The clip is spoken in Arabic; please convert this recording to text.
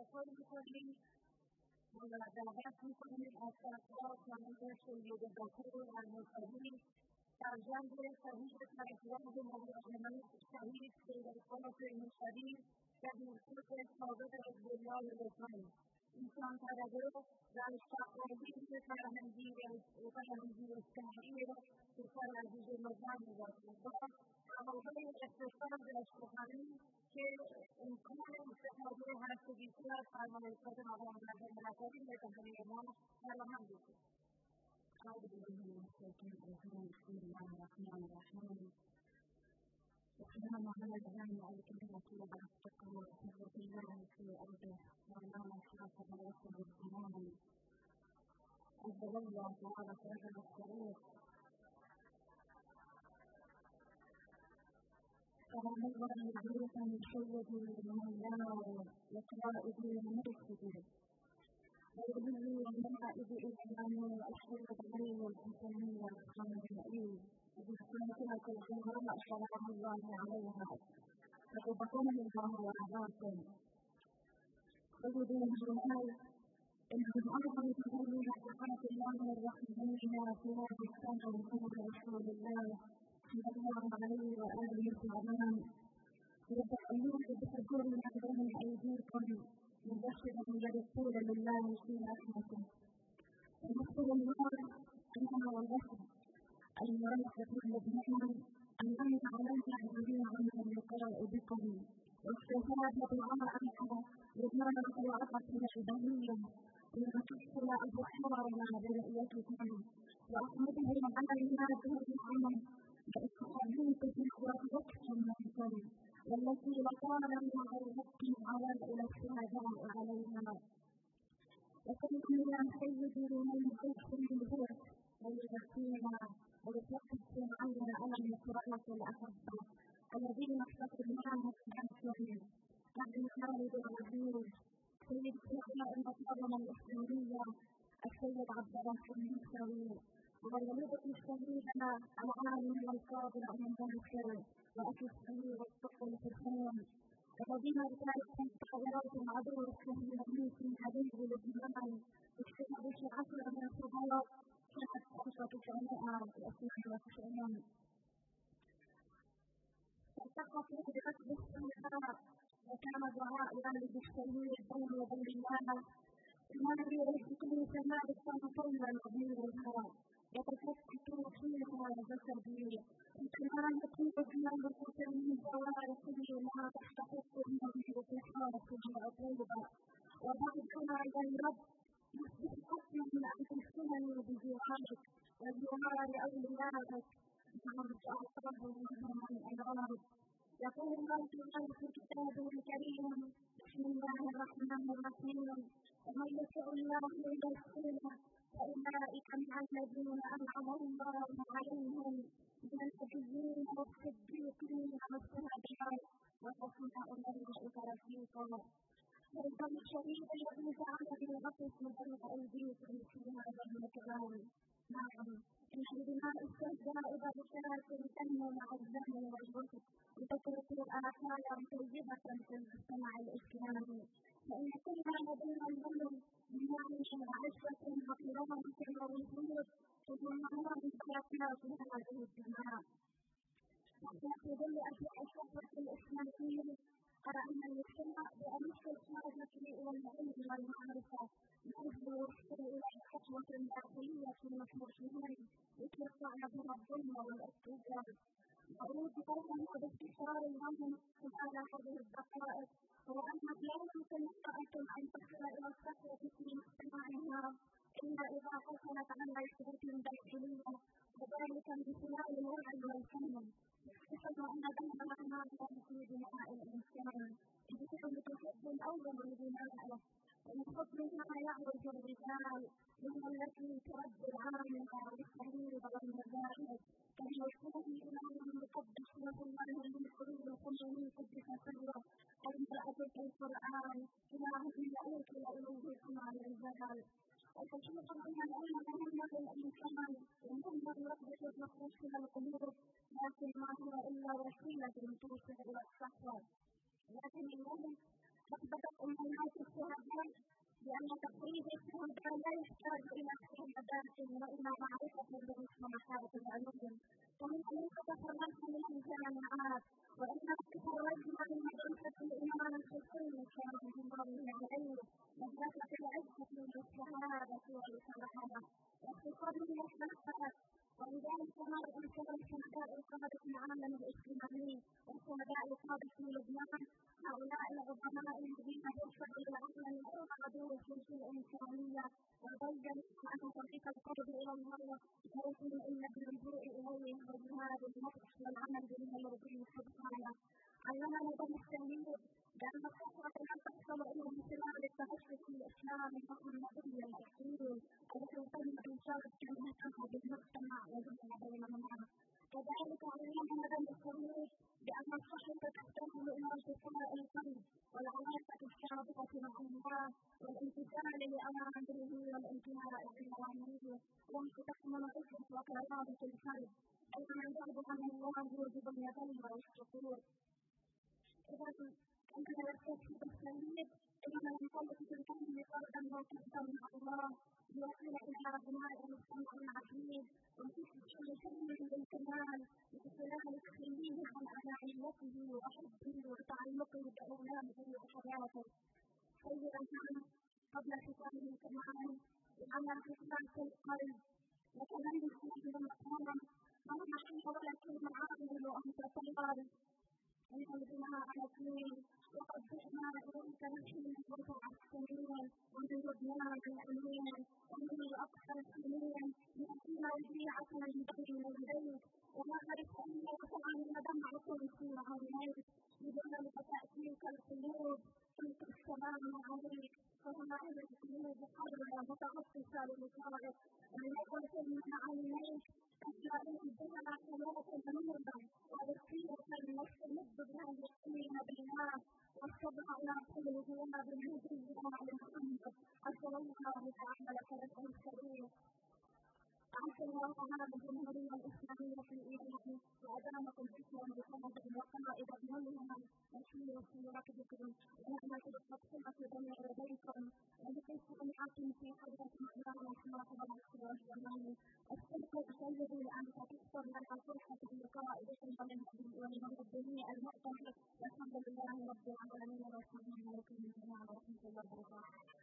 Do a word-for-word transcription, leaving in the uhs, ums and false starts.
كل كل ودعوات كل الأساسات ومنتش يدبكون المسؤولين ترجمة صحيحة الإخوان والمعلمين الشهيد في القاصر الشديد كبير كتب صادق عبد الله الإسلام إنسان تردد در الشقاقين فرهنگی فرهنگی التحرير في فرهنگی المزان والإصلاح حوالي اقتصاد الشقاقين كإمكان استفادة هذه الفئات على القدر على المدى لتحرير ما فرهنگي. أعوذ بالله من الشيطان الرجيم بسم الله الرحمن الرحيم والسلام على الأنبياء والكلمة وبعد التقوى وحفظ الله في أرضه وعلى خلافه ورسل الزمان عز الله تعالى فرجل الشريف سلام الله عليكم سيدي المولى وقائدي ومرشدي ويبني والمنائب الإسلام وأشهد عليه الحسنية الخامنئي بسنتك الزهراء سلام الله عليها فتبقون الله وأعلاكم سيدي الجمال إن من أعظم تدين صفات الله الرحمنية في هذا الشهر محمد رسول الله صلى الله عليه وآله وسلم يتأملون بحضور من بين أيديكم مبشرا يدخول لله في رحمته ونصر الله أنها والرحمة المرافق والمجنون أنعمت علينا جميعا من اللقاء بكم واستفاد دعاءها لدرجة وعظة العبادية لنحصل أبصارنا برؤيتكم وأحمدهم على ما دونهم بإسقاطكم وقتكم منكم والتي لطالما عرضتم على إلى الشهداء عليها وكنتم يا سيدي من خلقكم الهوى ويغفينا ويتوقف عنا على القرآن الأحبة الذين احتفظناه بأنفسهم عبد الخالد العزيز سيد الشهداء المطالبة الإسلامية السيد عبد الله المنصري والوليدة الشهيدة العالم والقاضي من ذلك وأخي الصغير والطفل الحسين الذين ارتأتهم تحولات العدو الشهيدين في حديث الجبال الشهد في عشر من الصغار سنة ألف وتسعمائة واثنين وتسعين التقى فيه بركب السماء وكان دعاء والد الشهيد بين يدي الله الذي يرزقه سماء الصمتين ويغيرها يتفتت فيها جسدي كما يكون الجنان القتل من بوارقه ما تستحق المريض في حالته العطيبة وبعد كما يا رب يصبح قسما من أن تسكنني بجوارك وجوار أوليائك كما أعطاه منهم الأمراض يقول الله تعالى في كتابه الكريم بسم الله الرحمن الرحيم ومن يطع الله ورسوله فأولئك مع الذين أنعم الله عليهم من النبيين والصديقين والشهداء وحسن أولئك رفيقا والدم الشديد الذي جعل بالغطس بين أيديكم في هذا المكان نعم إن دماء الشهداء بركات تنمو مع الدم والجهد وتترك الآثار طيبة في المجتمع الإسلامي فإن كل لدينا الظلم بمعنى عشرة وكرامة ووجود تجمعنا ببركات هذه الدماء وفي ظل أشياء الشهوة الإسلامية أرى أن المجتمع بأمس الحاجة إلى العلم والمعرفة بأجل الوصول إلى خطوة داخلية في المسلمين لترفع بها الظلم والاضطهاد وأريد أيضا باختصار لهم على هذه الدقائق وأن لا يمكن لامرأة أن تصل إلى الصحوة في مجتمعها إلا إذا حصلت على شروط داخلية وذلك بخلال الوعي والفهم خصوصا أن ذنب الأعمال في بناء الإنسان بفعل تحب الأول لبنائه ومن فضلها يعرج الرجال وهو التي ترد العالم والسعيد والمزايد كما يقول الإمام المقدس له الله من قلوب الخميني قدس سره المرأة في القرآن إله يأوكل إليكم على الجبل وخصوصا أن العلم مهم للإنسان ومهم ربة النفوس إلى القلوب لكن ما هو إلا وسيلة توصل إلى الصحوة لكن اليوم أثبتت أمهات الشهداء يحتاج إلى شهادات وإلى معرفة بالرسم ومحارة العلوم، ومن أنك تخرجت من الجامعات وإنك تخرجت من مدرسة الإمام الحسين سلام الله عليه، مدرسة العزة والشهادة والكرامة واقتصاد الشهادة. ولذلك نرى أمثلة شهداء القادة في العالم الإسلامي وشهداء القادة في لبنان، هؤلاء العظماء الذين وصلوا للعمل وأخذوا في الإنسانية وبينوا أن طريق القرب إلى الله يكون إلا باللجوء إليه وجهاد النفس والعمل بما يرضيه سبحانه. علمنا بني التلميذ بأن الخطوة لا تحصل إلا من خلال التخصص في الإسلام المحمدي الأصيل الذي تم إنشاء جنتها بالمجتمع وجمع بينهما. كذلك علمنا بني التلميذ بأن الصحة تحتاج إلى ارتقاء القلب والعلاقة الصادقة مع الله والامتثال لأوامره والانتهاء بنواهيه، وهي تكمن عزة وكرامة القلب أيضا يرضى عن الله يوجب اليدين والشكور. إذا كنت نستشهد التلميذ إننا نطلق في الكون فردا وكفا مع الله ليصل إلى أبناء المجتمع العزيز وفي شيء بالكمال بخلال تخليه عن أنانيته وحبه وتعلقه بأولاده وحياته. سيداً قبل ختامه كمان على إخلاص القلب وتمنى هذه المقام مهما حاولت المعامل أن تطال من البناء على الدين، وقد جئنا إليك نحن وسع السنين ومن لبنان الأمين ومن الأقصى السنين لنكون وديعة بين يديك، ونعرف أن وسعنا دمعة في عينيك، لذلك تأتيك القلوب تلك السلام عليك فهذه القلوب حرة متغطسة للقائك ونقلة من عينيك تجعل بها حياة نورا وبصيرة نستمد بها اليقين بالله والصبر على كل هنا بالهدى على محمد أسأل الله تعالى لك الكريم. أعز الله تعالى الجمهورية الإسلامية في إيران وأدامكم حكما بسند وقائد منها نشير في ركبكم ونعمة الفتحة بين يديكم ولكي سمعكم في حضرة مولانا صلى الله عليه وسلم. أستغفر سيدي أن تكثر لنا فرحة اللقاء بكم ولمقدمي المؤتمر والحمد لله رب العالمين والسلام عليكم ورحمة الله وبركاته.